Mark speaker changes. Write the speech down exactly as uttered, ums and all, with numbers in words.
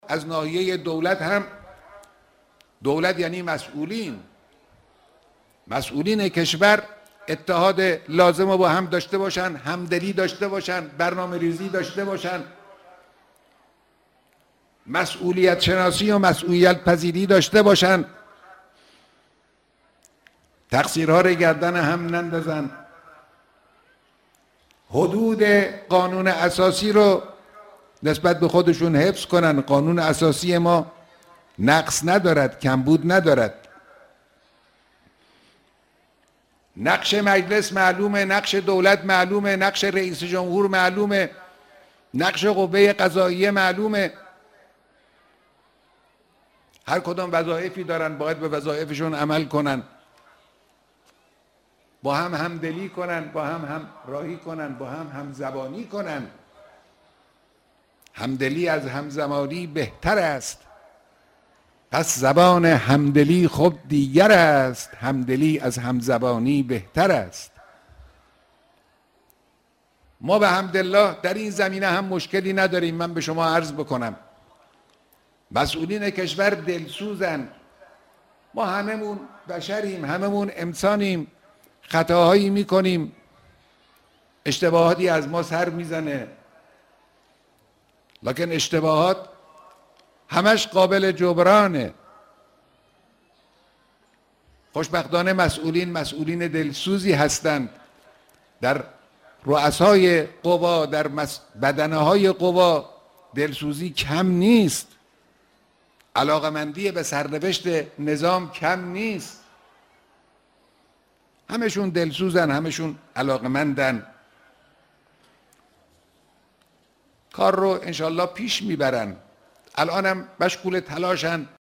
Speaker 1: از ناحیه دولت هم، دولت یعنی مسئولین، مسئولین کشور اتحاد لازم رو با هم داشته باشن، همدلی داشته باشن، برنامه ریزی داشته باشن، مسئولیت شناسی و مسئولیت پذیری داشته باشن، تقصیرها رو گردن هم نندازن، حدود قانون اساسی رو نسبت به خودشون حفظ کنن. قانون اساسی ما نقص ندارد، کمبود ندارد. نقش مجلس معلومه، نقش دولت معلومه، نقش رئیس جمهور معلومه، نقش قوه قضاییه معلومه. هر کدام وظایفی دارن، باید به وظایفشون عمل کنن، با هم همدلی کنن، با هم هم راهی کنن، با هم همزبانی کنن. همدلی از همزبانی بهتر است، پس زبان همدلی خود دیگر است، همدلی از همزبانی بهتر است. ما به حمدالله در این زمینه هم مشکلی نداریم. من به شما عرض بکنم مسئولین کشور دلسوزن. ما هممون بشریم، هممون انسانیم، خطاهایی میکنیم، اشتباهاتی از ما سر میزنه، لکن اشتباهات همش قابل جبرانه. خوشبختانه مسئولین مسئولین دلسوزی هستند. در رؤسای قوا، در بدنه های قوا دلسوزی کم نیست، علاقمندی به سرنوشت نظام کم نیست. همشون دلسوزن، همشون علاقمندن، کار رو انشالله پیش میبرن. الانم مشغول تلاشن